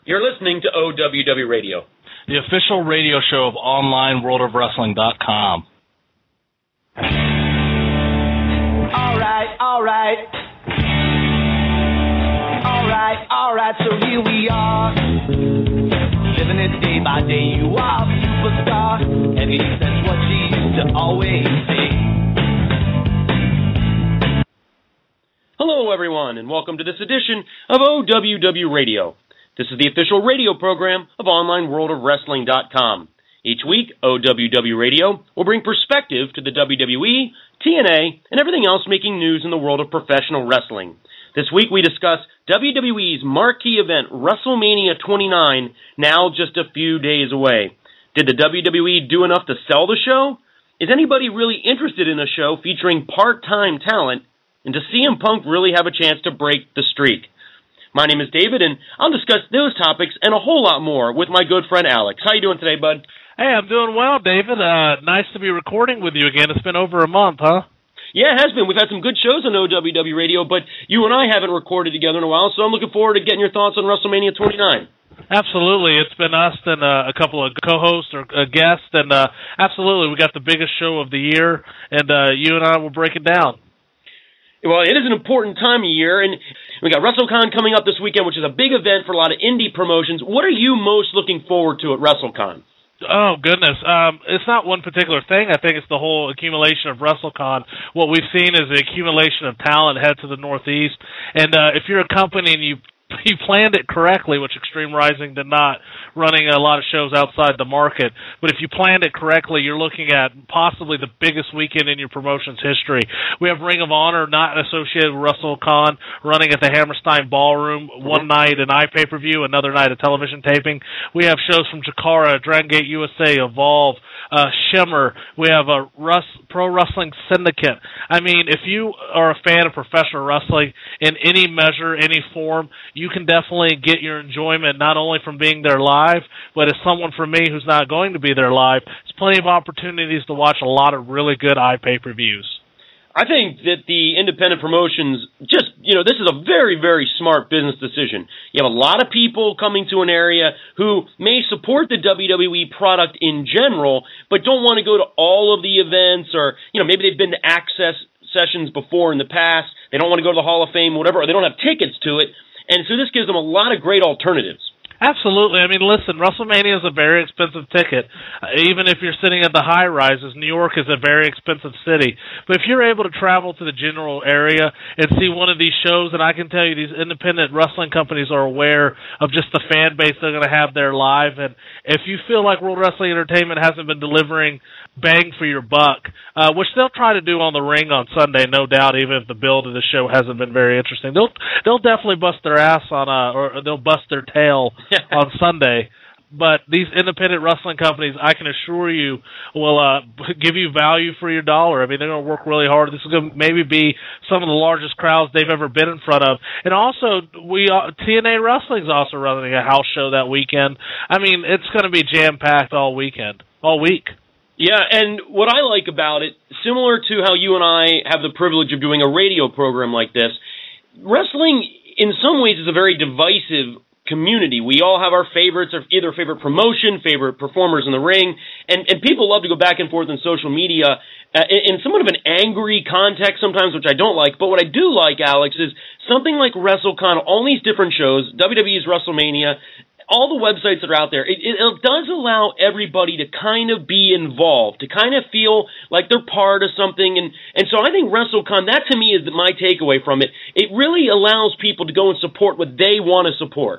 You're listening to OWW Radio, the official radio show of OnlineWorldOfWrestling.com. All right, so here we are, living it day by day. You are a superstar, and that's what she used to always say. Hello, everyone, and welcome to this edition of OWW Radio. This is the official radio program of OnlineWorldOfWrestling.com. Each week, OWW Radio will bring perspective to the WWE, TNA, and everything else making news in the world of professional wrestling. This week, we discuss WWE's marquee event, WrestleMania 29, now just a few days away. Did the WWE do enough to sell the show? Is anybody really interested in a show featuring part-time talent? And does CM Punk really have a chance to break the streak? My name is David, and I'll discuss those topics and a whole lot more with my good friend Alex. How you doing today, bud? Hey, I'm doing well, David. Nice to be recording with you again. It's been over a month, huh? Yeah, it has been. We've had some good shows on OWW Radio, but you and I haven't recorded together in a while, so I'm looking forward to getting your thoughts on WrestleMania 29. Absolutely. It's been us and a couple of co-hosts or guests, and absolutely, we got the biggest show of the year, and you and I will break it down. Well, it is an important time of year, and we got WrestleCon coming up this weekend, which is a big event for a lot of indie promotions. What are you most looking forward to at WrestleCon? Oh, goodness. It's not one particular thing. I think it's the whole accumulation of WrestleCon. What we've seen is the accumulation of talent head to the Northeast. And if you're a company and you planned it correctly, which Extreme Rising did not, running a lot of shows outside the market. But if you planned it correctly, you're looking at possibly the biggest weekend in your promotion's history. We have Ring of Honor, not associated with WrestleCon, running at the Hammerstein Ballroom, one night an iPay-per-view, another night a television taping. We have shows from Chikara, Dragon Gate USA, Evolve, Shimmer. We have a Pro Wrestling Syndicate. I mean, if you are a fan of professional wrestling in any measure, any form, you can definitely get your enjoyment not only from being there live, but as someone for me who's not going to be there live, there's plenty of opportunities to watch a lot of really good iPay-per-views. I think that the independent promotions this is a very, very smart business decision. You have a lot of people coming to an area who may support the WWE product in general, but don't want to go to all of the events, or, maybe they've been to access sessions before in the past. They don't want to go to the Hall of Fame, whatever, or they don't have tickets to it. And so this gives them a lot of great alternatives. Absolutely. I mean, listen, WrestleMania is a very expensive ticket. Even if you're sitting at the high rises, New York is a very expensive city. But if you're able to travel to the general area and see one of these shows, and I can tell you these independent wrestling companies are aware of just the fan base they're going to have there live. And if you feel like World Wrestling Entertainment hasn't been delivering bang for your buck, which they'll try to do on the ring on Sunday, no doubt, even if the build of the show hasn't been very interesting. They'll definitely bust their ass or they'll bust their tail on Sunday. But these independent wrestling companies, I can assure you, will give you value for your dollar. I mean, they're going to work really hard. This is going to maybe be some of the largest crowds they've ever been in front of. And also, TNA Wrestling's also running a house show that weekend. I mean, it's going to be jam-packed all week. Yeah, and what I like about it, similar to how you and I have the privilege of doing a radio program like this, wrestling in some ways is a very divisive community. We all have our favorites, or either favorite promotion, favorite performers in the ring, and people love to go back and forth on social media in somewhat of an angry context sometimes, which I don't like. But what I do like, Alex, is something like WrestleCon, all these different shows, WWE's WrestleMania, all the websites that are out there, it does allow everybody to kind of be involved, to kind of feel like they're part of something. And so I think WrestleCon, that to me is my takeaway from it. It really allows people to go and support what they want to support.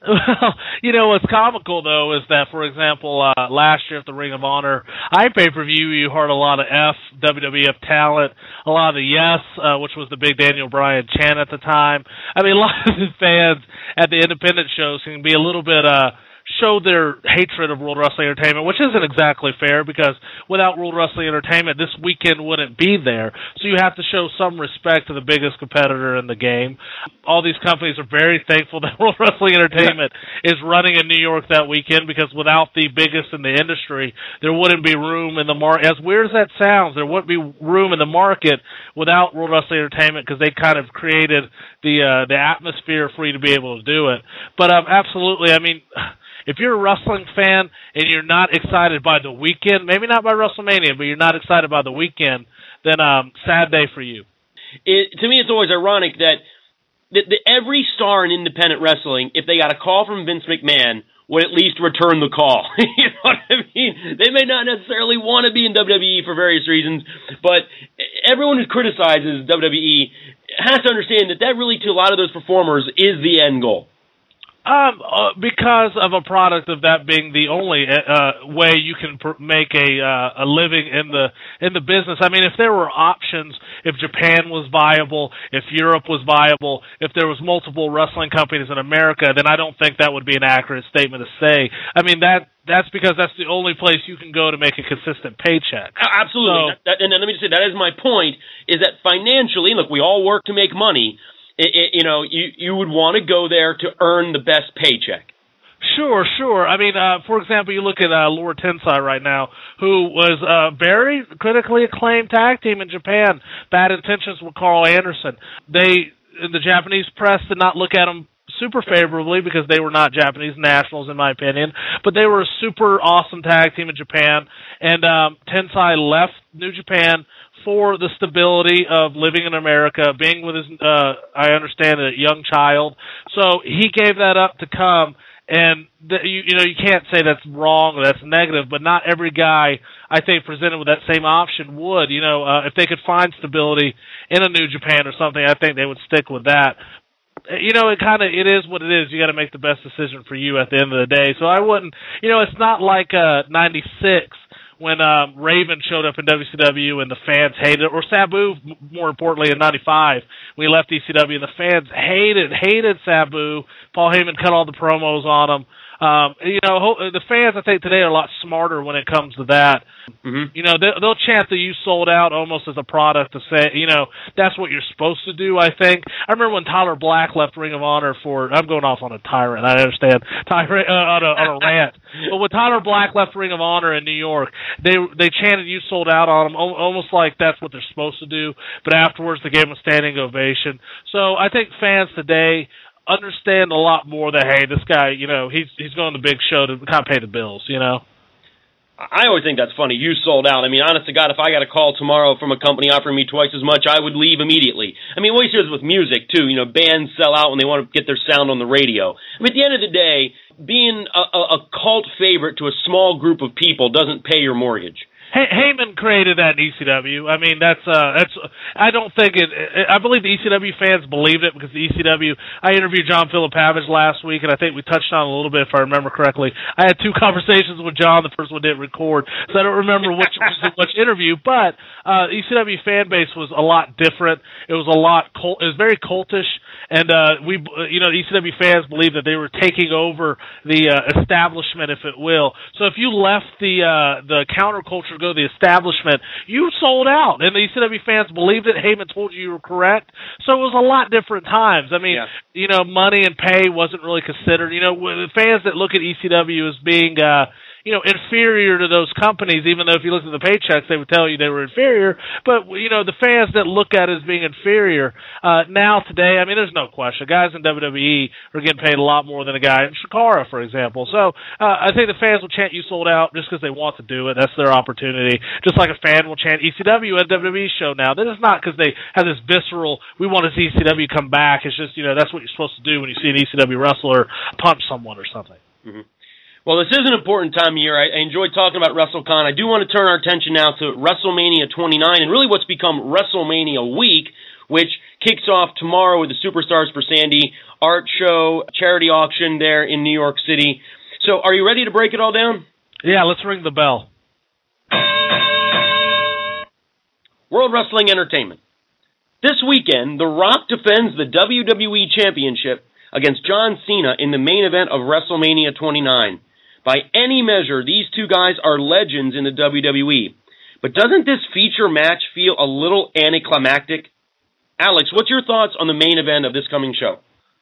Well, what's comical, though, is that, for example, last year at the Ring of Honor iPay-per-view, you heard a lot of WWF talent, a lot of the Yes, which was the big Daniel Bryan chant at the time. I mean, a lot of the fans at the independent shows can be a little bit show their hatred of World Wrestling Entertainment, which isn't exactly fair because without World Wrestling Entertainment, this weekend wouldn't be there. So you have to show some respect to the biggest competitor in the game. All these companies are very thankful that World Wrestling Entertainment is running in New York that weekend, because without the biggest in the industry, there wouldn't be room in the market. As weird as that sounds, there wouldn't be room in the market without World Wrestling Entertainment, because they kind of created the atmosphere for you to be able to do it. But absolutely, I mean, if you're a wrestling fan and you're not excited by the weekend, maybe not by WrestleMania, but you're not excited by the weekend, then sad day for you. To me, it's always ironic that every star in independent wrestling, if they got a call from Vince McMahon, would at least return the call. You know what I mean? They may not necessarily want to be in WWE for various reasons, but everyone who criticizes WWE has to understand that really, to a lot of those performers, is the end goal. Because of a product of that being the only way you can make a living in the business. I mean, if there were options, if Japan was viable, if Europe was viable, if there was multiple wrestling companies in America, then I don't think that would be an accurate statement to say. I mean, that's because that's the only place you can go to make a consistent paycheck. Absolutely. So, and let me just say, that is my point, is that financially, look, we all work to make money. You would want to go there to earn the best paycheck. Sure. I mean, for example, you look at Lord Tensai right now, who was a very critically acclaimed tag team in Japan. Bad Intentions with Carl Anderson. The Japanese press did not look at them super favorably because they were not Japanese nationals, in my opinion, but they were a super awesome tag team in Japan, and Tensai left New Japan for the stability of living in America, being with his, I understand, a young child. So he gave that up to come, and you can't say that's wrong or that's negative, but not every guy, I think, presented with that same option would. If they could find stability in a New Japan or something, I think they would stick with that. It is what it is. You got to make the best decision for you at the end of the day. So I wouldn't, it's not like 96 when Raven showed up in WCW and the fans hated it, or Sabu, more importantly, in 95 when he left ECW, and the fans hated Sabu. Paul Heyman cut all the promos on him. The fans, I think, today are a lot smarter when it comes to that. Mm-hmm. They'll chant that you sold out almost as a product to say, that's what you're supposed to do, I think. I remember when Tyler Black left Ring of Honor I'm going off on a tyrant, I understand, on a rant. But when Tyler Black left Ring of Honor in New York, they chanted you sold out on him, almost like that's what they're supposed to do. But afterwards, they gave him a standing ovation. So I think fans today understand a lot more that, hey, this guy, he's going to the big show to kind of pay the bills, I always think that's funny. You sold out. I mean, honest to God, if I got a call tomorrow from a company offering me twice as much, I would leave immediately. I mean, we see this with music, too. Bands sell out when they want to get their sound on the radio. I mean, at the end of the day, being a cult favorite to a small group of people doesn't pay your mortgage. Heyman created that in ECW. I mean, that's. I don't think it. I believe the ECW fans believed it because the ECW. I interviewed John Filipavage last week, and I think we touched on it a little bit, if I remember correctly. I had 2 conversations with John. The first one didn't record, so I don't remember which interview. But the ECW fan base was a lot different. It was a lot. It was very cultish, and the ECW fans believed that they were taking over the establishment, if it will. So if you left the counterculture, go to the establishment, you sold out, and the ECW fans believed it. Heyman told you were correct, so it was a lot different times. I mean, money and pay wasn't really considered. The fans that look at ECW as being inferior to those companies, even though if you looked at the paychecks, they would tell you they were inferior. But, the fans that look at it as being inferior, now today, I mean, there's no question. Guys in WWE are getting paid a lot more than a guy in Shikara, for example. So, I think the fans will chant you sold out just because they want to do it. That's their opportunity. Just like a fan will chant ECW at a WWE show now. That is not because they have this visceral, we want to see ECW come back. It's just, that's what you're supposed to do when you see an ECW wrestler punch someone or something. Mm-hmm. Well, this is an important time of year. I enjoyed talking about WrestleCon. I do want to turn our attention now to WrestleMania 29 and really what's become WrestleMania week, which kicks off tomorrow with the Superstars for Sandy art show, charity auction there in New York City. So are you ready to break it all down? Yeah, let's ring the bell. World Wrestling Entertainment. This weekend, The Rock defends the WWE Championship against John Cena in the main event of WrestleMania 29. By any measure, these two guys are legends in the WWE. But doesn't this feature match feel a little anticlimactic? Alex, what's your thoughts on the main event of this coming show?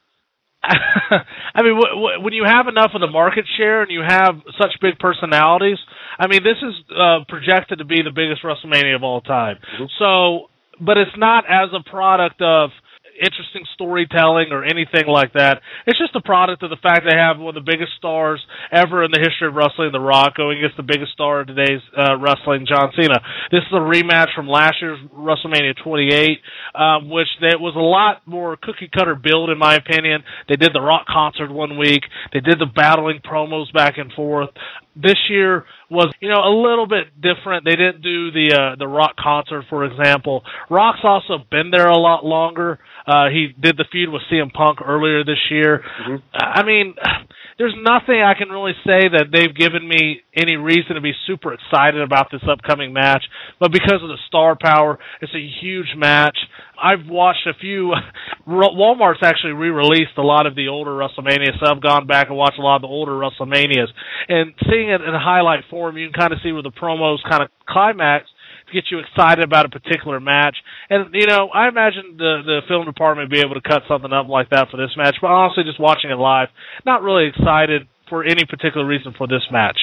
I mean, when you have enough of the market share and you have such big personalities, I mean, this is projected to be the biggest WrestleMania of all time. Mm-hmm. So, but it's not as a product of interesting storytelling or anything like that. It's just a product of the fact they have one of the biggest stars ever in the history of wrestling, The Rock, going against the biggest star of today's wrestling, John Cena. This is a rematch from last year's WrestleMania 28, which was a lot more cookie-cutter build, in my opinion. They did the Rock concert one week. They did the battling promos back and forth. This year was, a little bit different. They didn't do the Rock concert, for example. Rock's also been there a lot longer. He did the feud with CM Punk earlier this year. Mm-hmm. I mean, there's nothing I can really say that they've given me any reason to be super excited about this upcoming match. But because of the star power, it's a huge match. I've watched a few. Walmart's actually re-released a lot of the older WrestleManias, so I've gone back and watched a lot of the older WrestleManias. And seeing it in a highlight form, you can kind of see where the promos kind of climax to get you excited about a particular match. And, I imagine the film department would be able to cut something up like that for this match. But honestly, just watching it live, not really excited for any particular reason for this match.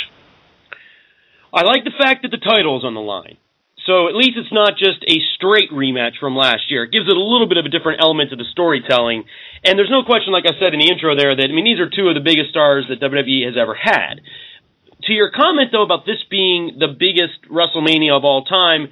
I like the fact that the title's on the line. So at least it's not just a straight rematch from last year. It gives it a little bit of a different element to the storytelling. And there's no question, like I said in the intro there, that, these are two of the biggest stars that WWE has ever had. To your comment, though, about this being the biggest WrestleMania of all time,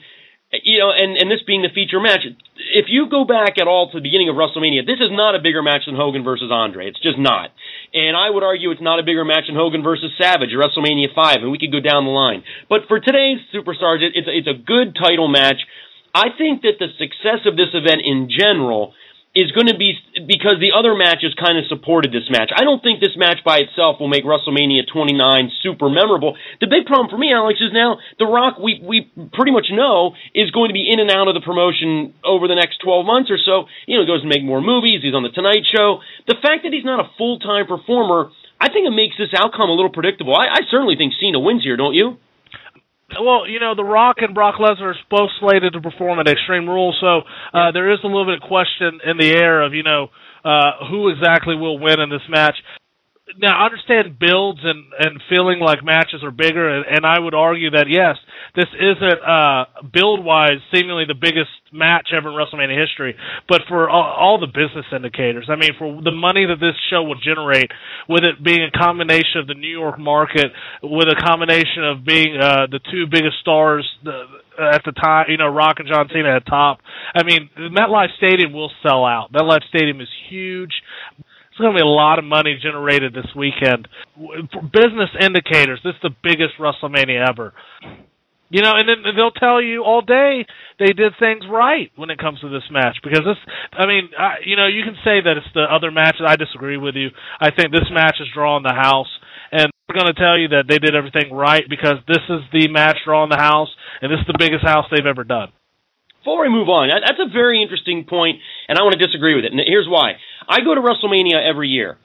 and this being the feature match, if you go back at all to the beginning of WrestleMania, this is not a bigger match than Hogan versus Andre. It's just not. And I would argue it's not a bigger match than Hogan versus Savage at WrestleMania 5, and we could go down the line. But for today's Superstars, it's a good title match. I think that the success of this event in general is going to be because the other matches kind of supported this match. I don't think this match by itself will make WrestleMania 29 super memorable. The big problem for me, Alex, is now The Rock, we pretty much know, is going to be in and out of the promotion over the next 12 months or so. He goes to make more movies. He's on The Tonight Show. The fact that he's not a full-time performer, I think it makes this outcome a little predictable. I certainly think Cena wins here, don't you? Well, The Rock and Brock Lesnar are both slated to perform at Extreme Rules, so there is a little bit of question in the air of, who exactly will win in this match. Now, I understand builds and feeling like matches are bigger, and I would argue that, yes, this isn't, build-wise, seemingly the biggest match ever in WrestleMania history, but for all the business indicators, for the money that this show will generate, with it being a combination of the New York market, with a combination of being the two biggest stars at the time, Rock and John Cena at top, the MetLife Stadium will sell out. MetLife Stadium is huge. There's going to be a lot of money generated this weekend. For business indicators, this is the biggest WrestleMania ever. And then they'll tell you all day they did things right when it comes to this match. Because this, you can say that it's the other matches. I disagree with you. I think this match is drawing the house. And they're going to tell you that they did everything right because this is the match drawing the house, and this is the biggest house they've ever done. Before we move on, that's a very interesting point, and I want to disagree with it. And here's why. I go to WrestleMania every year.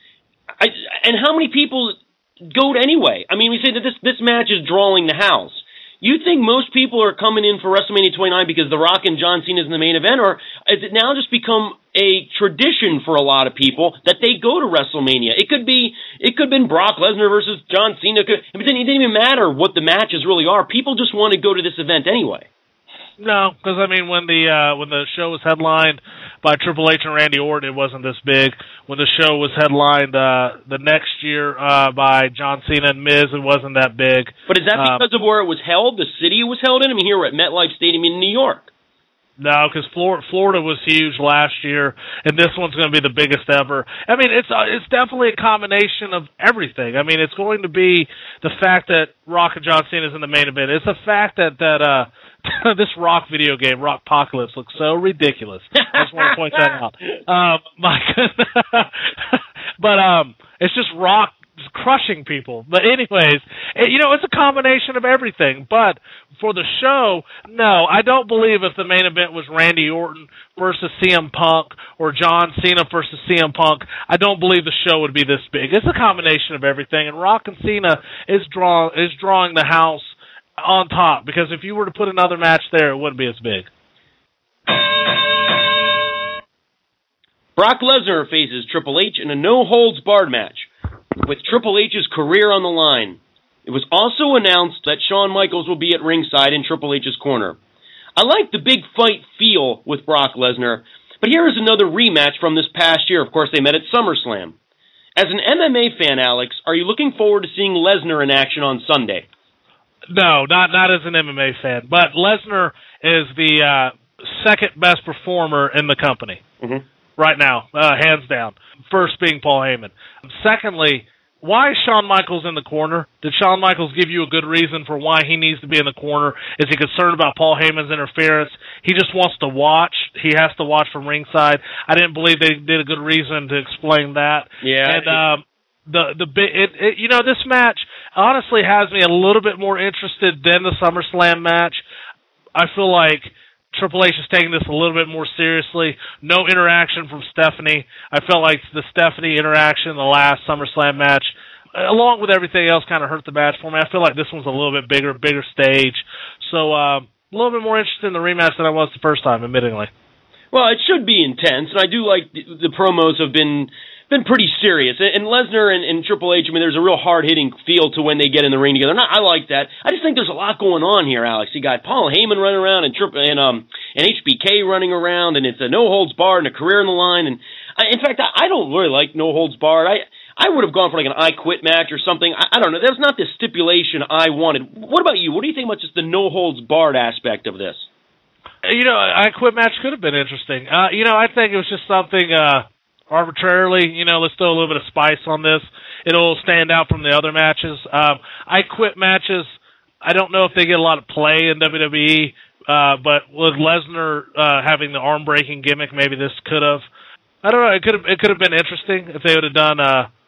And how many people go to anyway? We say that this match is drawing the house. You think most people are coming in for WrestleMania 29 because The Rock and John Cena is in the main event, or has it now just become a tradition for a lot of people that they go to WrestleMania? It could have been Brock Lesnar versus John Cena. It didn't even matter what the matches really are. People just want to go to this event anyway. No, because when the show was headlined by Triple H and Randy Orton, it wasn't this big. When the show was headlined the next year by John Cena and Miz, it wasn't that big. But is that because of where it was held, the city it was held in? Here we're at MetLife Stadium in New York. No, because Florida was huge last year, and this one's going to be the biggest ever. It's definitely a combination of everything. It's going to be the fact that Rock and John Cena is in the main event. It's the fact that this Rock video game, Rockpocalypse, looks so ridiculous. I just want to point that out. My goodness. But it's just Rock crushing people. But anyways, it's a combination of everything. But for the show, no, I don't believe if the main event was Randy Orton versus CM Punk or John Cena versus CM Punk, I don't believe the show would be this big. It's a combination of everything, and Rock and Cena is drawing the house on top, because if you were to put another match there, it wouldn't be as big. Brock Lesnar faces Triple H in a no-holds-barred match, with Triple H's career on the line. It was also announced that Shawn Michaels will be at ringside in Triple H's corner. I like the big fight feel with Brock Lesnar, but here is another rematch from this past year. Of course, they met at SummerSlam. As an MMA fan, Alex, are you looking forward to seeing Lesnar in action on Sunday? No, not as an MMA fan, but Lesnar is the second best performer in the company. Mm-hmm. Right now, hands down. First being Paul Heyman. Secondly, why is Shawn Michaels in the corner? Did Shawn Michaels give you a good reason for why he needs to be in the corner? Is he concerned about Paul Heyman's interference? He just wants to watch. He has to watch from ringside. I didn't believe they did a good reason to explain that. Yeah. And this match honestly has me a little bit more interested than the SummerSlam match. I feel like Triple H is taking this a little bit more seriously. No interaction from Stephanie. I felt like the Stephanie interaction in the last SummerSlam match, along with everything else, kind of hurt the match for me. I feel like this one's a little bit bigger stage. So a little bit more interested in the rematch than I was the first time, admittingly. Well, it should be intense, and I do like the promos have been pretty serious. And Lesnar and Triple H, I mean, there's a real hard-hitting feel to when they get in the ring together. And I like that. I just think there's a lot going on here, Alex. You got Paul Heyman running around and HBK running around, and it's a no-holds-barred and a career on the line. And in fact, I don't really like no-holds-barred. I would have gone for like an I Quit match or something. I don't know. That's not the stipulation I wanted. What about you? What do you think about just the no-holds-barred aspect of this? I Quit match could have been interesting. I think it was just something arbitrarily, let's throw a little bit of spice on this. It'll stand out from the other matches. I Quit matches, I don't know if they get a lot of play in WWE, but with Lesnar having the arm-breaking gimmick, maybe this could have. I don't know. It could have been interesting if they would have done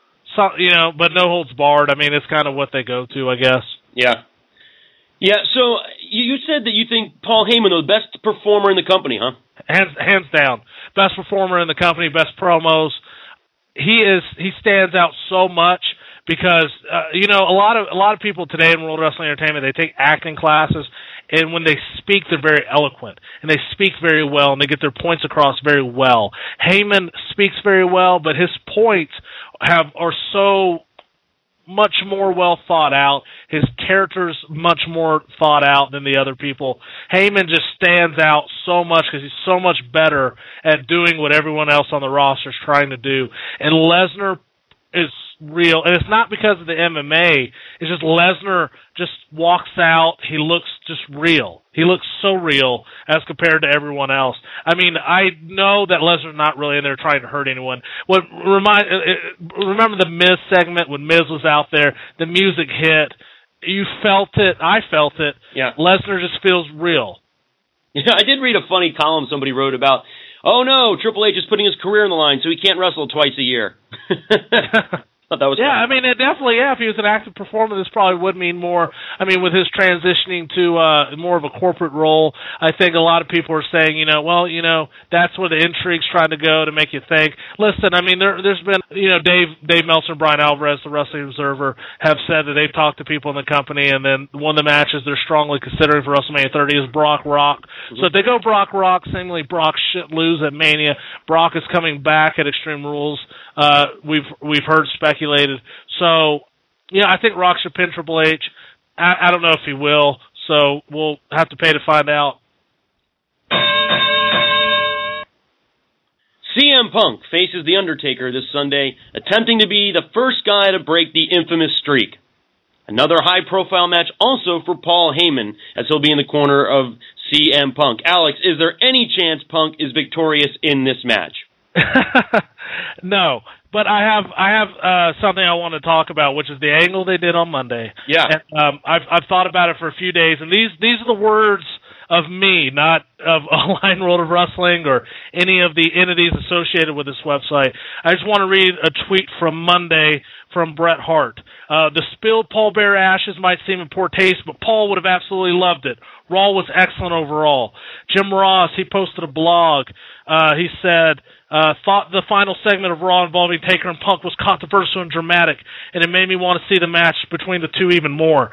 but no holds barred. I mean, it's kind of what they go to, I guess. Yeah. Yeah, so you said that you think Paul Heyman is the best performer in the company, huh? Hands down. Best performer in the company, best promos. He stands out so much because a lot of people today in World Wrestling Entertainment, they take acting classes, and when they speak, they're very eloquent, and they speak very well, and they get their points across very well. Heyman speaks very well, but his points are so much more well thought out. His character's much more thought out than the other people. Heyman just stands out so much because he's so much better at doing what everyone else on the roster is trying to do. And Lesnar is real. And it's not because of the MMA. It's just Lesnar just walks out. He looks just real. He looks so real as compared to everyone else. I mean, I know that Lesnar's not really in there trying to hurt anyone. Remember the Miz segment when Miz was out there? The music hit. You felt it. I felt it. Yeah. Lesnar just feels real. Yeah, I did read a funny column somebody wrote about, oh no, Triple H is putting his career on the line, so he can't wrestle twice a year. Thought that was funny. I mean, it definitely, if he was an active performer, this probably would mean more. I mean, with his transitioning to more of a corporate role, I think a lot of people are saying, that's where the intrigue's trying to go to make you think. Listen, I mean, there's been, Dave Meltzer and Brian Alvarez, the Wrestling Observer, have said that they've talked to people in the company, and then one of the matches they're strongly considering for WrestleMania 30 is Brock Rock. Mm-hmm. So if they go Brock Rock, seemingly Brock should lose at Mania. Brock is coming back at Extreme Rules. We've heard speculated. So, I think Rock should pin Triple H. I don't know if he will, so we'll have to pay to find out. CM Punk faces The Undertaker this Sunday, attempting to be the first guy to break the infamous streak. Another high-profile match also for Paul Heyman, as he'll be in the corner of CM Punk. Alex, is there any chance Punk is victorious in this match? No, but I have something I want to talk about, which is the angle they did on Monday. Yeah. And, I've thought about it for a few days, and these are the words of me, not of Online World of Wrestling or any of the entities associated with this website. I just want to read a tweet from Monday from Bret Hart. The spilled Paul Bearer ashes might seem in poor taste, but Paul would have absolutely loved it. Raw was excellent overall. Jim Ross, he posted a blog. He said, thought the final segment of Raw involving Taker and Punk was controversial and dramatic, and it made me want to see the match between the two even more.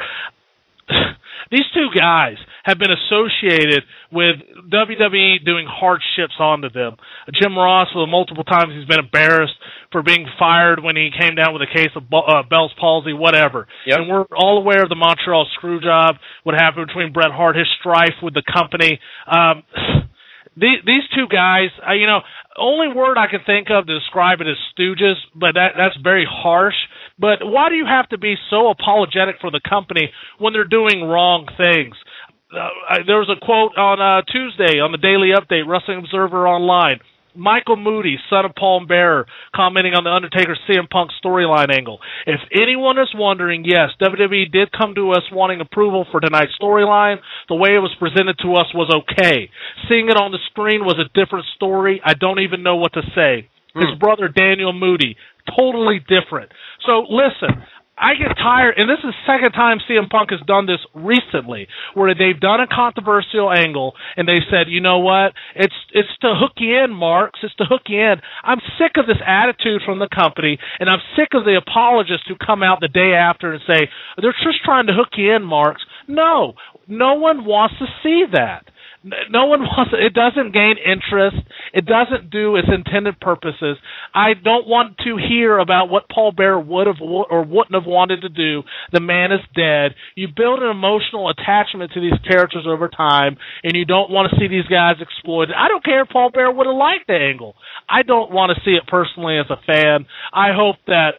These two guys have been associated with WWE doing hardships onto them. Jim Ross, well, multiple times he's been embarrassed for being fired when he came down with a case of Bell's palsy, whatever. Yep. And we're all aware of the Montreal Screwjob, what happened between Bret Hart, his strife with the company. These two guys, only word I can think of to describe it is stooges, but that's very harsh. But why do you have to be so apologetic for the company when they're doing wrong things? There was a quote on Tuesday on the Daily Update, Wrestling Observer Online. Michael Moody, son of Paul Bearer, commenting on the Undertaker CM Punk storyline angle. If anyone is wondering, yes, WWE did come to us wanting approval for tonight's storyline. The way it was presented to us was okay. Seeing it on the screen was a different story. I don't even know what to say. His brother, Daniel Moody, totally different. So listen, I get tired, and this is the second time CM Punk has done this recently, where they've done a controversial angle, and they said, you know what, it's to hook you in, Marks, it's to hook you in. I'm sick of this attitude from the company, and I'm sick of the apologists who come out the day after and say, they're just trying to hook you in, Marks. No one wants to see that. No one wants it. It doesn't gain interest. It doesn't do its intended purposes. I don't want to hear about what Paul Bearer would have or wouldn't have wanted to do. The man is dead. You build an emotional attachment to these characters over time, and you don't want to see these guys exploited. I don't care if Paul Bearer would have liked the angle. I don't want to see it personally as a fan. I hope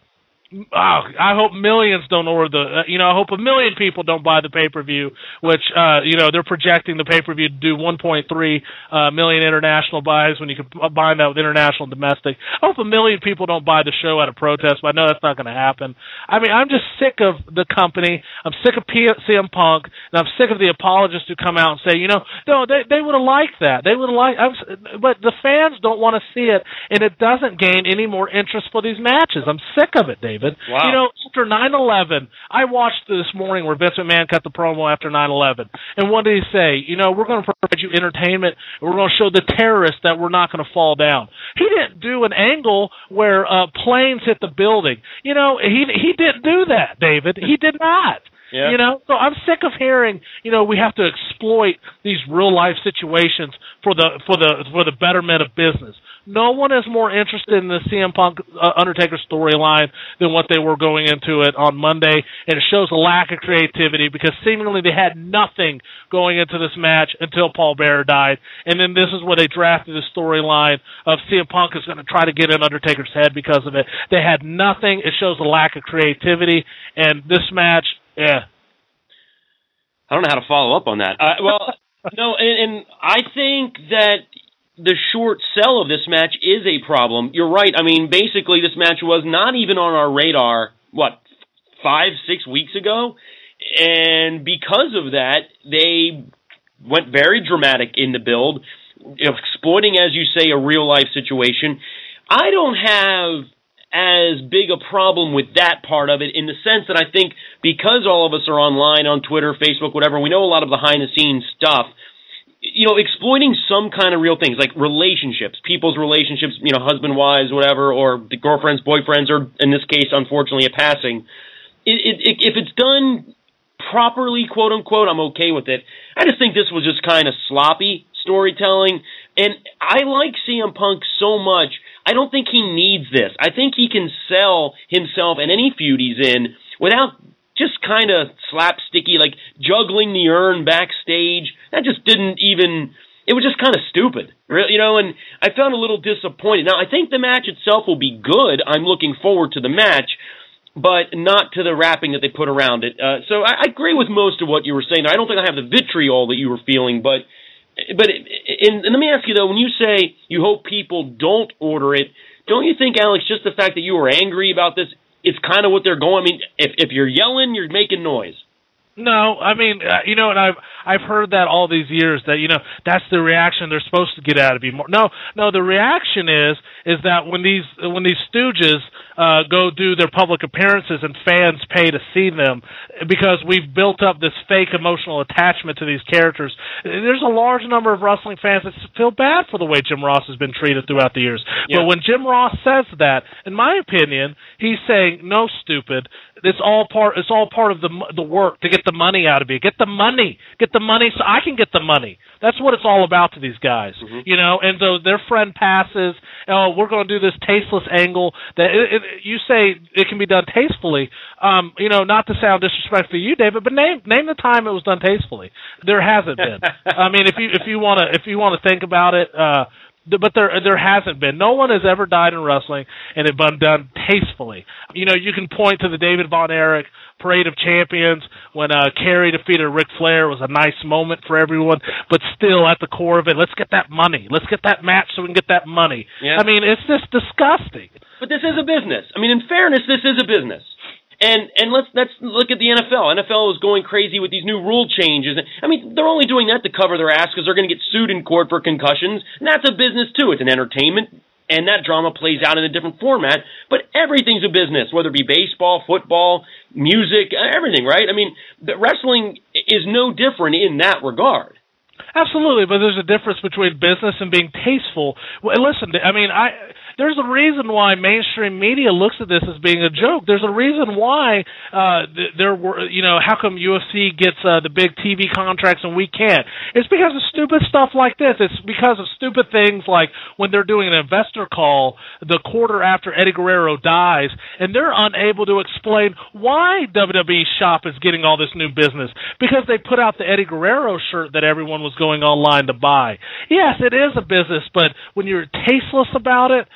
millions don't order I hope 1 million people don't buy the pay-per-view, which, they're projecting the pay-per-view to do 1.3 million international buys when you can combine that with international and domestic. I hope 1 million people don't buy the show out of protest, but I know that's not going to happen. I mean, I'm just sick of the company. I'm sick of CM Punk, and I'm sick of the apologists who come out and say, no, they would have liked that. They would have liked, but the fans don't want to see it, and it doesn't gain any more interest for these matches. I'm sick of it, David. Wow. After 9/11, I watched this morning where Vince McMahon cut the promo after 9/11. And what did he say? We're going to provide you entertainment. We're going to show the terrorists that we're not going to fall down. He didn't do an angle where planes hit the building. He didn't do that, David. He did not. Yeah. So I'm sick of hearing, we have to exploit these real life situations for the betterment of business. No one is more interested in the CM Punk Undertaker storyline than what they were going into it on Monday, and it shows a lack of creativity because seemingly they had nothing going into this match until Paul Bearer died, and then this is where they drafted the storyline of CM Punk is going to try to get in Undertaker's head because of it. They had nothing. It shows a lack of creativity, and this match, yeah. I don't know how to follow up on that. No, and I think that the short sell of this match is a problem. You're right. I mean, basically, this match was not even on our radar, 5-6 weeks ago? And because of that, they went very dramatic in the build, exploiting, as you say, a real-life situation. I don't have as big a problem with that part of it in the sense that I think because all of us are online, on Twitter, Facebook, whatever, we know a lot of behind-the-scenes stuff. Exploiting some kind of real things, like relationships, people's relationships, husband, wives, whatever, or the girlfriends, boyfriends, or in this case, unfortunately, a passing. If it's done properly, quote unquote, I'm okay with it. I just think this was just kind of sloppy storytelling, and I like CM Punk so much, I don't think he needs this. I think he can sell himself in any feud he's in without just kind of slapsticky, like juggling the urn backstage. That just didn't even, it was just kind of stupid, and I felt a little disappointed. Now, I think the match itself will be good. I'm looking forward to the match, but not to the wrapping that they put around it. So I agree with most of what you were saying. I don't think I have the vitriol that you were feeling, but and let me ask you, though, when you say you hope people don't order it, don't you think, Alex, just the fact that you were angry about this, it's kind of what they're going. I mean, if you're yelling, you're making noise. No, I mean, and I've heard that all these years that that's the reaction they're supposed to get out of you. No, the reaction is that when these stooges go do their public appearances and fans pay to see them because we've built up this fake emotional attachment to these characters. There's a large number of wrestling fans that feel bad for the way Jim Ross has been treated throughout the years. Yeah. But when Jim Ross says that, in my opinion, he's saying, "No, stupid. It's all part of the work to get the money out of you. Get the money so I can get the money." That's what it's all about to these guys, And so their friend passes. Oh, we're going to do this tasteless angle that you say it can be done tastefully. Not to sound disrespectful to you, David, but name the time it was done tastefully. There hasn't been. I mean, if you want to think about it. But there hasn't been. No one has ever died in wrestling and it been done tastefully. You can point to the David Von Erich Parade of Champions when Kerry defeated Ric Flair. It was a nice moment for everyone, but still at the core of it, let's get that money. Let's get that match so we can get that money. Yeah. I mean, it's just disgusting. But this is a business. I mean, in fairness, this is a business. And let's look at the NFL. NFL is going crazy with these new rule changes. I mean, they're only doing that to cover their ass because they're going to get sued in court for concussions. And that's a business, too. It's an entertainment, and that drama plays out in a different format. But everything's a business, whether it be baseball, football, music, everything, right? I mean, wrestling is no different in that regard. Absolutely, but there's a difference between business and being tasteful. Well, listen, I mean, there's a reason why mainstream media looks at this as being a joke. There's a reason why there were, how come UFC gets the big TV contracts and we can't? It's because of stupid stuff like this. It's because of stupid things like when they're doing an investor call the quarter after Eddie Guerrero dies, and they're unable to explain why WWE Shop is getting all this new business because they put out the Eddie Guerrero shirt that everyone was going online to buy. Yes, it is a business, but when you're tasteless about it,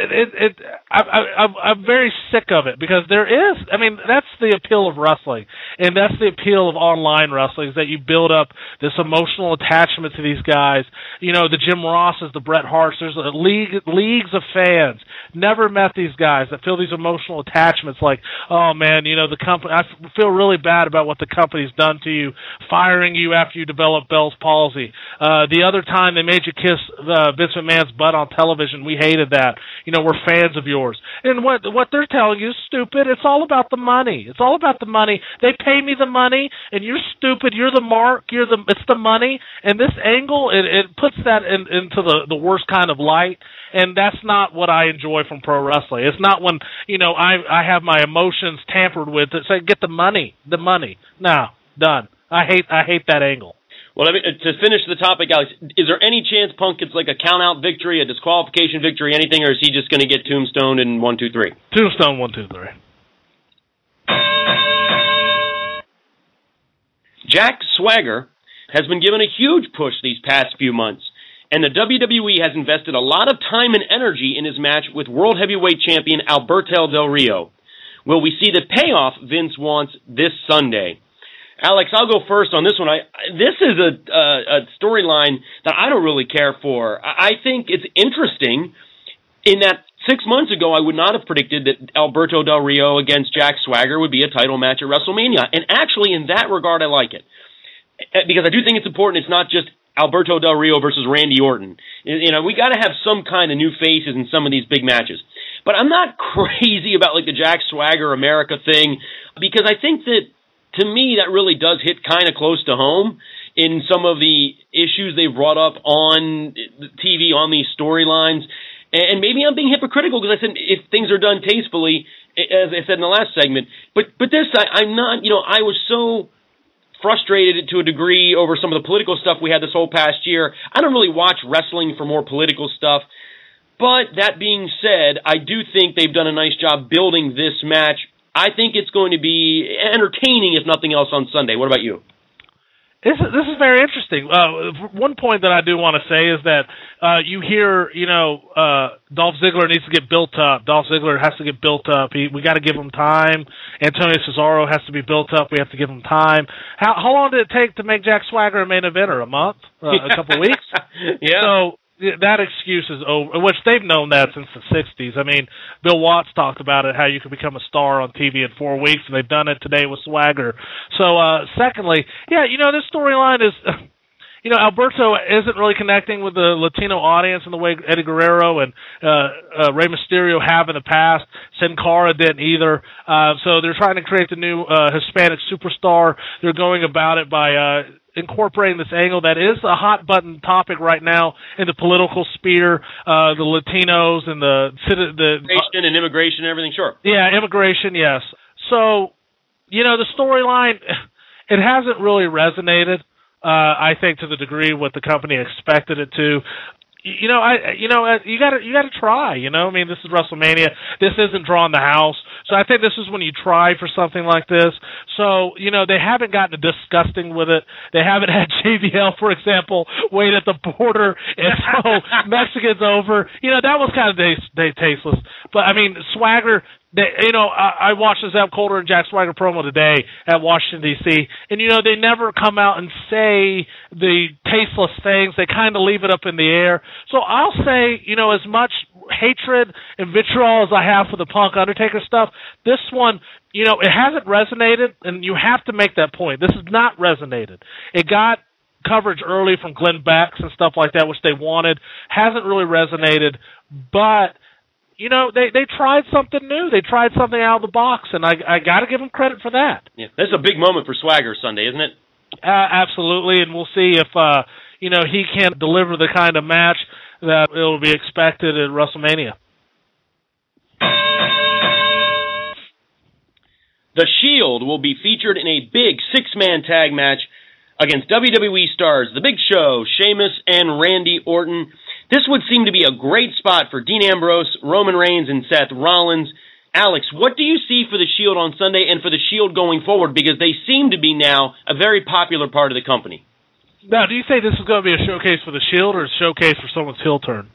I'm very sick of it because that's the appeal of wrestling, and that's the appeal of online wrestling, is that you build up this emotional attachment to these guys. The Jim Rosses, the Bret Harts, there's leagues of fans, never met these guys that feel these emotional attachments like, oh man, the company, I feel really bad about what the company's done to you, firing you after you developed Bell's palsy. The other time they made you kiss Vince McMahon's butt on television, we hated that. We're fans of yours. And what they're telling you is stupid. It's all about the money. It's all about the money. They pay me the money, and you're stupid. You're the mark. It's the money. And this angle, it puts that into the worst kind of light. And that's not what I enjoy from pro wrestling. It's not when, I have my emotions tampered with to say, get the money. No, done. I hate that angle. Well, to finish the topic, Alex, is there any chance Punk gets like a count-out victory, a disqualification victory, anything, or is he just going to get tombstoned in 1, 2, 3? Tombstone 1, 2, 3. Jack Swagger has been given a huge push these past few months, and the WWE has invested a lot of time and energy in his match with World Heavyweight Champion Alberto Del Rio. Will we see the payoff Vince wants this Sunday? Alex, I'll go first on this one. This is a storyline that I don't really care for. I think it's interesting in that 6 months ago I would not have predicted that Alberto Del Rio against Jack Swagger would be a title match at WrestleMania. And actually, in that regard, I like it. Because I do think it's important. It's not just Alberto Del Rio versus Randy Orton. We got to have some kind of new faces in some of these big matches. But I'm not crazy about like the Jack Swagger America thing, because I think that, to me, that really does hit kind of close to home in some of the issues they've brought up on TV, on these storylines. And maybe I'm being hypocritical because I said if things are done tastefully, as I said in the last segment. But this, I'm not, I was so frustrated to a degree over some of the political stuff we had this whole past year. I don't really watch wrestling for more political stuff. But that being said, I do think they've done a nice job building this match. I think it's going to be entertaining, if nothing else, on Sunday. What about you? This is very interesting. One point that I do want to say is that you hear, Dolph Ziggler needs to get built up. Dolph Ziggler has to get built up. We got to give him time. Antonio Cesaro has to be built up. We have to give him time. How long did it take to make Jack Swagger a main eventer? A month? A couple of weeks? Yeah. So that excuse is over, which they've known that since the 60s. I mean, Bill Watts talked about it, how you could become a star on TV in 4 weeks, and they've done it today with Swagger. So, secondly, this storyline is, Alberto isn't really connecting with the Latino audience in the way Eddie Guerrero and Rey Mysterio have in the past. Sin Cara didn't either. So they're trying to create the new Hispanic superstar. They're going about it by incorporating this angle that is a hot button topic right now in the political sphere, the Latinos and the immigration and everything. Sure. Yeah, immigration. Yes. So, the storyline, it hasn't really resonated. I think to the degree what the company expected it to. You gotta try. I mean, this is WrestleMania. This isn't drawing the house. So I think this is when you try for something like this. So, they haven't gotten disgusting with it. They haven't had JBL, for example, wait at the border and so Mexicans over. That was kind of tasteless. But, I mean, Swagger, I watched the Zeb Colter and Jack Swagger promo today at Washington, D.C., and, they never come out and say the tasteless things. They kind of leave it up in the air. So I'll say, as much hatred and vitriol as I have for the Punk Undertaker stuff, this one, it hasn't resonated, and you have to make that point. This has not resonated. It got coverage early from Glenn Beck and stuff like that, which they wanted. Hasn't really resonated, but they tried something new. They tried something out of the box, and I got to give them credit for that. Yeah, this is a big moment for Swagger Sunday, isn't it? Absolutely, and we'll see if he can deliver the kind of match that will be expected at WrestleMania. The Shield will be featured in a big 6-man tag match against WWE stars The Big Show, Sheamus, and Randy Orton. This would seem to be a great spot for Dean Ambrose, Roman Reigns, and Seth Rollins. Alex, what do you see for the Shield on Sunday and for the Shield going forward? Because they seem to be now a very popular part of the company. Now, do you think this is going to be a showcase for the Shield or a showcase for someone's heel turn?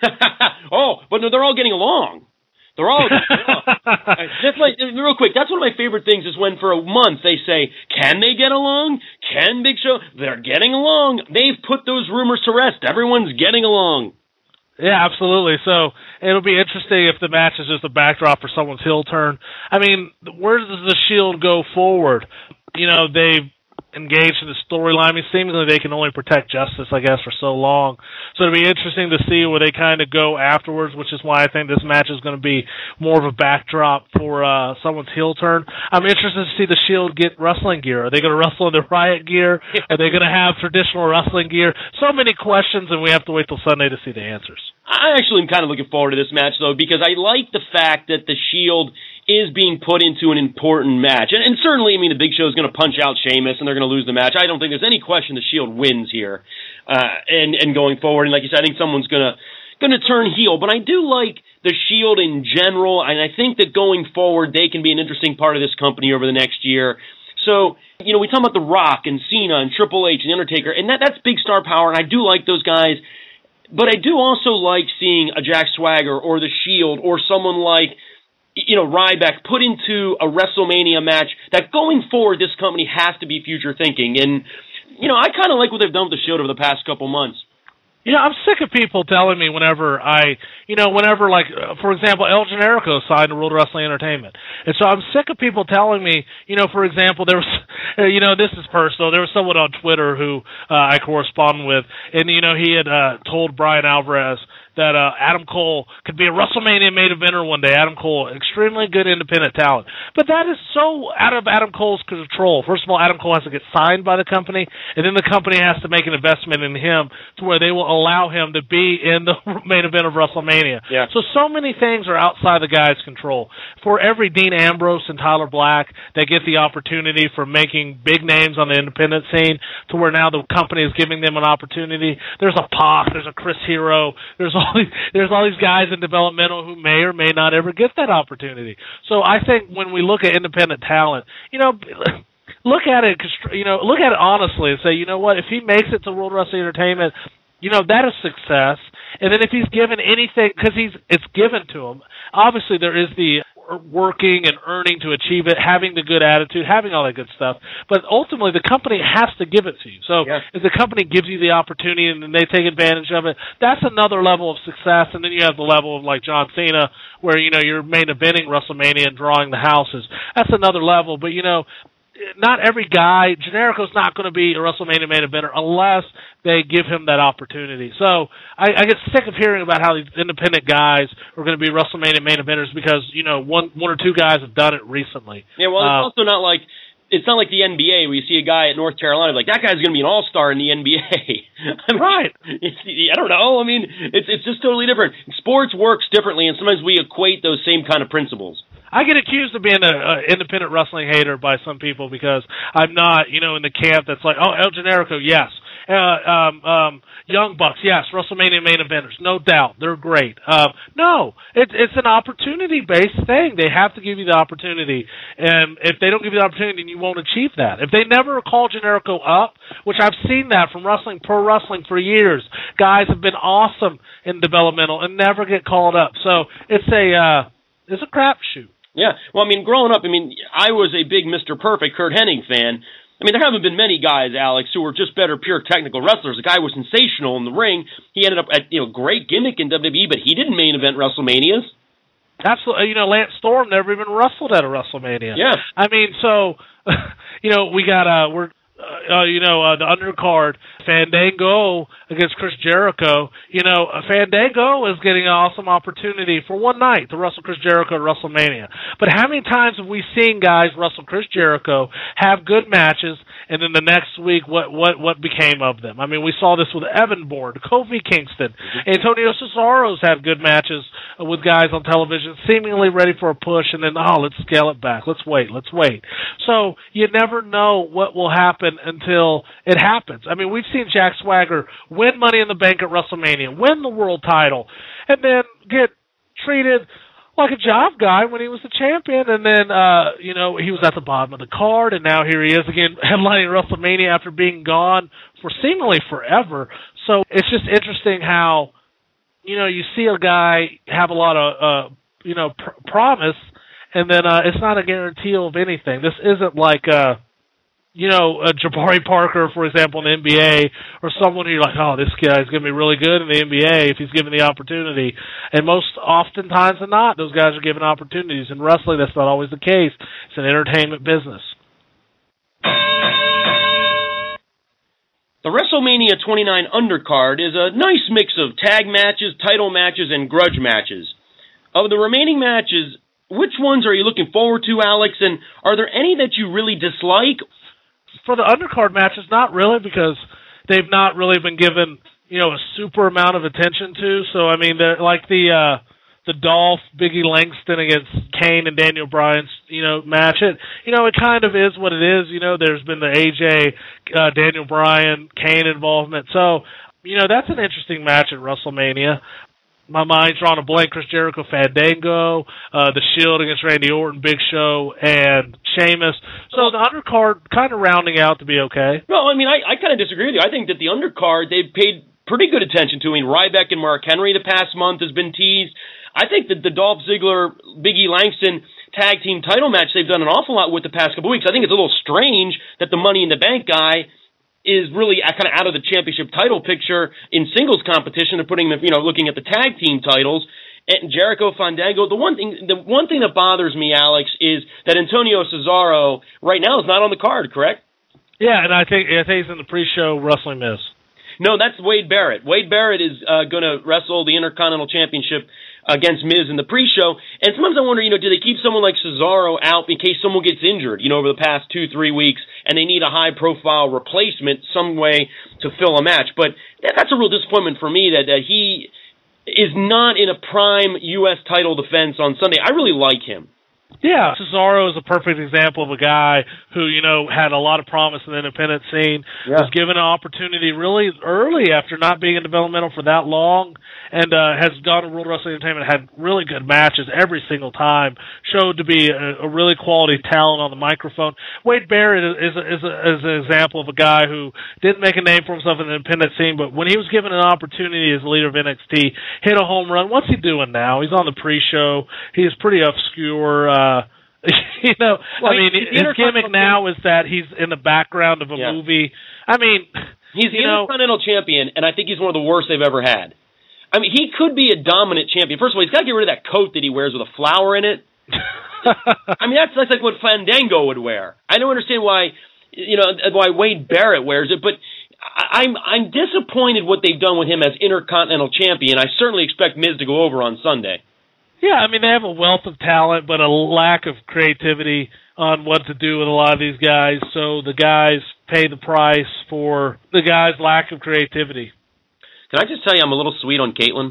But no, they're all getting along. They're all getting along. Just like, real quick, that's one of my favorite things is when for a month they say, can they get along? Can Big Show? They're getting along. They've put those rumors to rest. Everyone's getting along. Yeah, absolutely. So it'll be interesting if the match is just a backdrop for someone's heel turn. I mean, where does the Shield go forward? They've engaged in the storyline. I mean, seemingly they can only protect justice, I guess, for so long. So it'll be interesting to see where they kind of go afterwards, which is why I think this match is going to be more of a backdrop for someone's heel turn. I'm interested to see the Shield get wrestling gear. Are they going to wrestle in their Riot gear? Are they going to have traditional wrestling gear? So many questions, and we have to wait till Sunday to see the answers. I actually am kind of looking forward to this match, though, because I like the fact that the Shield is being put into an important match. And certainly, I mean, the Big Show is going to punch out Sheamus, and they're going to lose the match. I don't think there's any question the Shield wins here and going forward. And like you said, I think someone's going to turn heel. But I do like the Shield in general, and I think that going forward, they can be an interesting part of this company over the next year. So, we talk about The Rock and Cena and Triple H and The Undertaker, and that's big star power, and I do like those guys. But I do also like seeing a Jack Swagger or the Shield or someone like, Ryback put into a WrestleMania match that going forward this company has to be future thinking. And, I kind of like what they've done with the Shield over the past couple months. I'm sick of people telling me whenever like, for example, El Generico signed to World Wrestling Entertainment. And so I'm sick of people telling me, for example, there was, this is personal, there was someone on Twitter who I correspond with, and, he had told Brian Alvarez that Adam Cole could be a WrestleMania main eventer one day. Adam Cole, extremely good independent talent. But that is so out of Adam Cole's control. First of all, Adam Cole has to get signed by the company, and then the company has to make an investment in him to where they will allow him to be in the main event of WrestleMania. Yeah. So many things are outside the guy's control. For every Dean Ambrose and Tyler Black, they get the opportunity for making big names on the independent scene to where now the company is giving them an opportunity. There's a Pac, there's a Chris Hero, there's all these guys in developmental who may or may not ever get that opportunity. So I think when we look at independent talent, look at it honestly and say, what, if he makes it to World Wrestling Entertainment, that is success. And then if he's given anything, because it's given to him, obviously there is the working and earning to achieve it, having the good attitude, having all that good stuff. But ultimately, the company has to give it to you. So if the company gives you the opportunity and then they take advantage of it, that's another level of success. And then you have the level of like John Cena, where, you know, you're main eventing WrestleMania and drawing the houses. That's another level. But, you know, not every guy, Generico's not going to be a WrestleMania main eventer unless they give him that opportunity. So I get sick of hearing about how these independent guys are going to be WrestleMania main eventers because, you know, one or two guys have done it recently. Yeah, well, it's also not like the NBA where you see a guy at North Carolina like that guy's going to be an all-star in the NBA. I mean, right? I don't know. I mean, it's just totally different. Sports works differently, and sometimes we equate those same kind of principles. I get accused of being an independent wrestling hater by some people because I'm not, you know, in the camp that's like, oh, El Generico, yes. Young Bucks, yes. WrestleMania main eventers, no doubt. They're great. No, it's an opportunity-based thing. They have to give you the opportunity. And if they don't give you the opportunity, then you won't achieve that. If they never call Generico up, which I've seen that from wrestling, pro wrestling for years, guys have been awesome in developmental and never get called up. So it's a crapshoot. Yeah, well, I mean, growing up, I was a big Mr. Perfect Kurt Hennig fan. I mean, there haven't been many guys, Alex, who were just better pure technical wrestlers. The guy was sensational in the ring. He ended up at, great gimmick in WWE, but he didn't main event WrestleManias. Absolutely. Lance Storm never even wrestled at a WrestleMania. Yeah. I mean, so, we got, the undercard, Fandango against Chris Jericho. Fandango is getting an awesome opportunity for one night to wrestle Chris Jericho at WrestleMania. But how many times have we seen guys wrestle Chris Jericho, have good matches, and then the next week, what became of them? I mean, we saw this with Evan Bourne, Kofi Kingston. Antonio Cesaro's had good matches with guys on television, seemingly ready for a push, and then, let's scale it back. Let's wait. So you never know what will happen until it happens. I mean, we've seen Jack Swagger win Money in the Bank at WrestleMania, win the world title, and then get treated like a job guy when he was the champion, and then, he was at the bottom of the card, and now here he is again headlining WrestleMania after being gone for seemingly forever. So it's just interesting how, you see a guy have a lot of, promise, and then it's not a guarantee of anything. This isn't like a Jabari Parker, for example, in the NBA, or someone who you're like, oh, this guy's going to be really good in the NBA if he's given the opportunity. And most oftentimes than not, those guys are given opportunities. In wrestling, that's not always the case. It's an entertainment business. The WrestleMania 29 undercard is a nice mix of tag matches, title matches, and grudge matches. Of the remaining matches, which ones are you looking forward to, Alex, and are there any that you really dislike? For the undercard matches, not really, because they've not really been given, a super amount of attention to. So, I mean, they're like the Dolph, Biggie Langston against Kane and Daniel Bryan's, match. It kind of is what it is. There's been the AJ, Daniel Bryan, Kane involvement. So, that's an interesting match at WrestleMania. My mind's drawn a blank. Chris Jericho, Fandango, The Shield against Randy Orton, Big Show, and Sheamus. So the undercard kind of rounding out to be okay. Well, I kind of disagree with you. I think that the undercard, they've paid pretty good attention to. Ryback and Mark Henry the past month has been teased. I think that the Dolph Ziggler, Biggie Langston tag team title match, they've done an awful lot with the past couple weeks. I think it's a little strange that the Money in the Bank guy is really kind of out of the championship title picture in singles competition and putting them, looking at the tag team titles. And Jericho, Fandango. The one thing that bothers me, Alex, is that Antonio Cesaro right now is not on the card, correct? Yeah, and I think he's in the pre-show Wrestling Miz. No, that's Wade Barrett. Wade Barrett is going to wrestle the Intercontinental Championship against Miz in the pre-show. And sometimes I wonder, do they keep someone like Cesaro out in case someone gets injured, over the past 2-3 weeks, and they need a high-profile replacement some way to fill a match. But that's a real disappointment for me that he is not in a prime U.S. title defense on Sunday. I really like him. Yeah, Cesaro is a perfect example of a guy who, had a lot of promise in the independent scene, was given an opportunity really early after not being in developmental for that long, and has gone to World Wrestling Entertainment, had really good matches every single time, showed to be a really quality talent on the microphone. Wade Barrett is an example of a guy who didn't make a name for himself in the independent scene, but when he was given an opportunity as the leader of NXT, hit a home run. What's he doing now? He's on the pre-show. He's pretty obscure. His gimmick now is that he's in the background of a movie. I mean, he's the Intercontinental Champion, and I think he's one of the worst they've ever had. I mean, he could be a dominant champion. First of all, he's got to get rid of that coat that he wears with a flower in it. I mean, that's like what Fandango would wear. I don't understand why Wade Barrett wears it, but I'm disappointed what they've done with him as Intercontinental Champion. I certainly expect Miz to go over on Sunday. Yeah, I mean, they have a wealth of talent, but a lack of creativity on what to do with a lot of these guys, so the guys pay the price for the guys' lack of creativity. Can I just tell you I'm a little sweet on Caitlyn?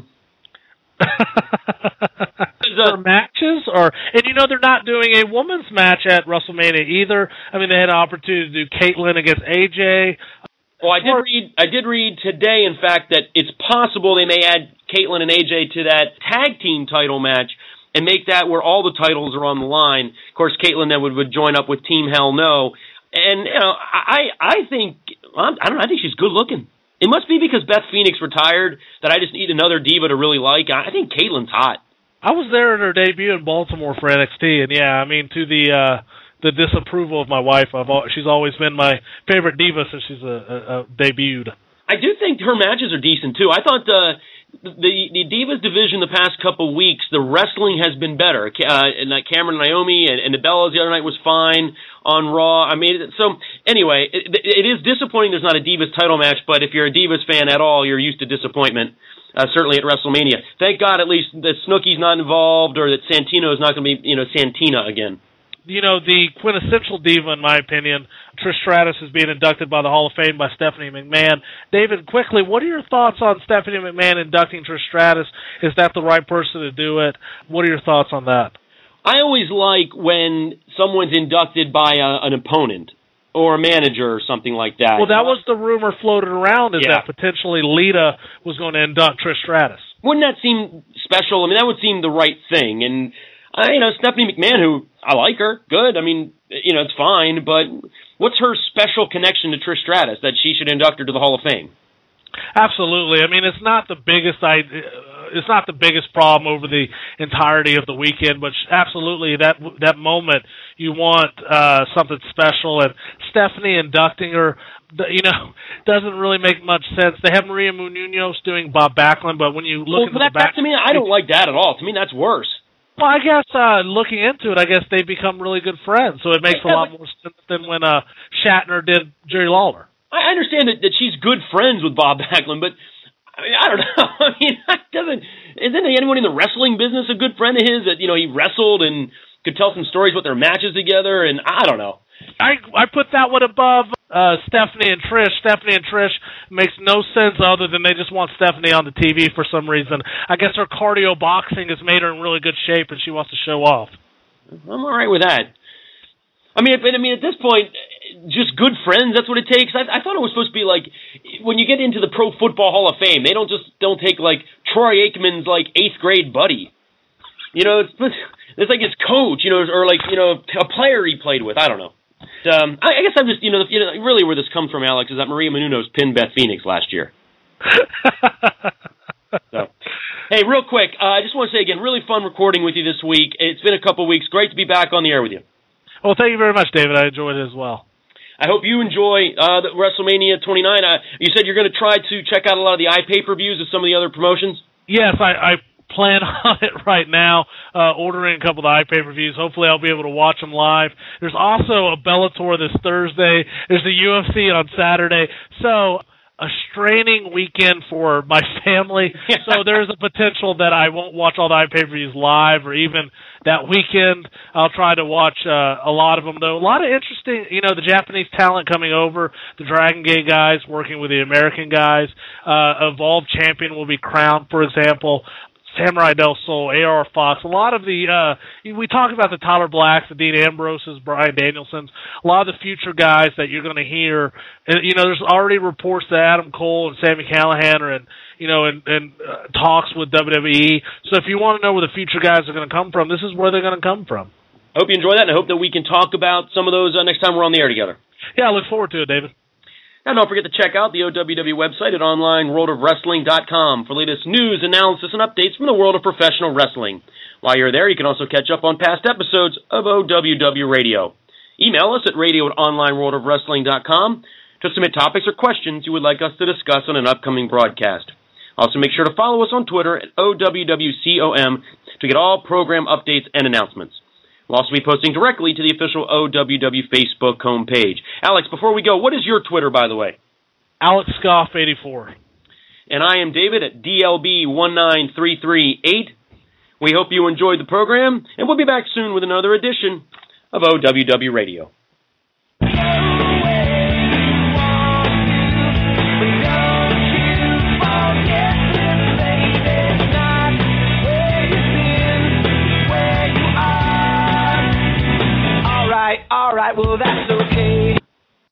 For matches? And they're not doing a women's match at WrestleMania either. I mean, they had an opportunity to do Caitlyn against AJ. Well, I did read today, in fact, that it's possible they may add Caitlyn and AJ to that tag team title match and make that where all the titles are on the line. Of course, Caitlyn then would join up with Team Hell No. And, I think she's good looking. It must be because Beth Phoenix retired that I just need another diva to really like. I think Caitlyn's hot. I was there at her debut in Baltimore for NXT, and to the disapproval of my wife, she's always been my favorite diva since she's debuted. I do think her matches are decent too. I thought the Divas division the past couple weeks, the wrestling has been better. And like Cameron Naomi and the Bellas the other night was fine on Raw. I mean, so anyway, it is disappointing there's not a Divas title match, but if you're a Divas fan at all, you're used to disappointment. Certainly at WrestleMania. Thank God at least that Snooki's not involved or that Santino is not going to be, Santina again. The quintessential diva, in my opinion, Trish Stratus is being inducted by the Hall of Fame by Stephanie McMahon. David, quickly, what are your thoughts on Stephanie McMahon inducting Trish Stratus? Is that the right person to do it? What are your thoughts on that? I always like when someone's inducted by an opponent or a manager or something like that. Well, that was the rumor floated around, is that potentially Lita was going to induct Trish Stratus. Wouldn't that seem special? I mean, that would seem the right thing. And, Stephanie McMahon, who I like her, good. I mean, it's fine, but what's her special connection to Trish Stratus that she should induct her to the Hall of Fame? Absolutely. I mean, it's not the biggest problem over the entirety of the weekend, but absolutely that moment you want something special, and Stephanie inducting her, doesn't really make much sense. They have Maria Menounos doing Bob Backlund, but when you look at to me, I don't like that at all. To me, that's worse. Well, I guess looking into it, I guess they become really good friends, so it makes a lot more sense than when Shatner did Jerry Lawler. I understand that she's good friends with Bob Backlund, but I don't know. I mean, isn't anyone in the wrestling business a good friend of his that, he wrestled and could tell some stories about their matches together, and I don't know. I put that one above Stephanie and Trish. Stephanie and Trish makes no sense other than they just want Stephanie on the TV for some reason. I guess her cardio boxing has made her in really good shape, and she wants to show off. I'm all right with that. I mean, at this point, just good friends, that's what it takes. I thought it was supposed to be like, when you get into the Pro Football Hall of Fame, they don't take like Troy Aikman's like 8th grade buddy. It's like his coach, or like, a player he played with. I don't know. I guess I'm just, really where this comes from, Alex, is that Maria Menounos pinned Beth Phoenix last year. So, hey, real quick, I just want to say again, really fun recording with you this week. It's been a couple weeks. Great to be back on the air with you. Well, thank you very much, David. I enjoyed it as well. I hope you enjoy the WrestleMania 29. You said you're going to try to check out a lot of the iPay-per-views of some of the other promotions? Yes, I plan on it right now, ordering a couple of the iPay-per-views. Hopefully I'll be able to watch them live. There's also a Bellator this Thursday. There's the UFC on Saturday. So a straining weekend for my family. So there's a potential that I won't watch all the iPay-per-views live, or even that weekend I'll try to watch a lot of them, though. A lot of interesting, the Japanese talent coming over, the Dragon Gate guys working with the American guys. Evolved Champion will be crowned, for example. Samurai Del Sol, A.R. Fox, a lot of the, we talk about the Tyler Blacks, the Dean Ambroses, Brian Danielsons, a lot of the future guys that you're going to hear. And, there's already reports that Adam Cole and Sami Callihan are in talks with WWE. So if you want to know where the future guys are going to come from, this is where they're going to come from. I hope you enjoy that, and I hope that we can talk about some of those next time we're on the air together. Yeah, I look forward to it, David. And don't forget to check out the OWW website at onlineworldofwrestling.com for latest news, analysis, and updates from the world of professional wrestling. While you're there, you can also catch up on past episodes of OWW Radio. Email us at radio@onlineworldofwrestling.com to submit topics or questions you would like us to discuss on an upcoming broadcast. Also, make sure to follow us on Twitter at OWWCOM to get all program updates and announcements. We'll also be posting directly to the official OWW Facebook homepage. Alex, before we go, what is your Twitter, by the way? AlexScoff84. And I am David at DLB19338. We hope you enjoyed the program, and we'll be back soon with another edition of OWW Radio. All right, well, that's the